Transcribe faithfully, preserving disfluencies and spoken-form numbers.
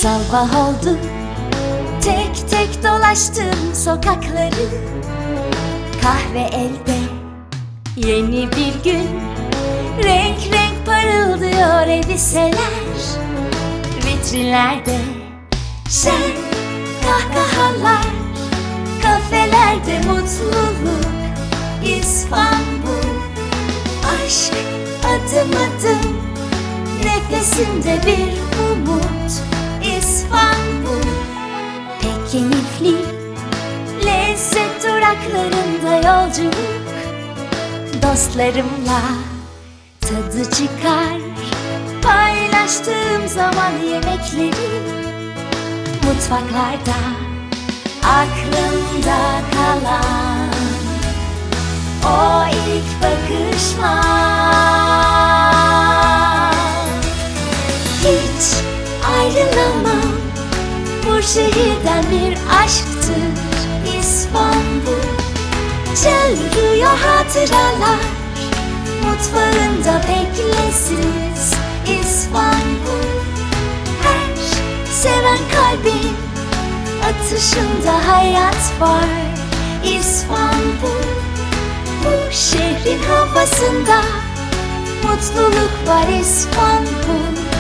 Sabah oldu, tek tek dolaştım sokakları. Kahve elde, yeni bir gün. Renk renk parıldıyor elbiseler. Vitrinlerde şen kahkahalar. Kafelerde mutluluk. İstanbul, aşk adım adım. Nefesinde bir umut. İstanbul, pek keyifli. Lezzet duraklarında yolculuk. Dostlarımla tadı çıkar. Paylaştığım zaman yemekleri. Mutfaklarda aklımda kalan o ilk bakışlar. Hiç ayrılamam bu şehirden, bir aşktır İstanbul. Çağırıyor hatıralar, mutfağında beklesiz İstanbul. Her seven kalbin atışında hayat var İstanbul. Bu şehrin havasında mutluluk var İstanbul.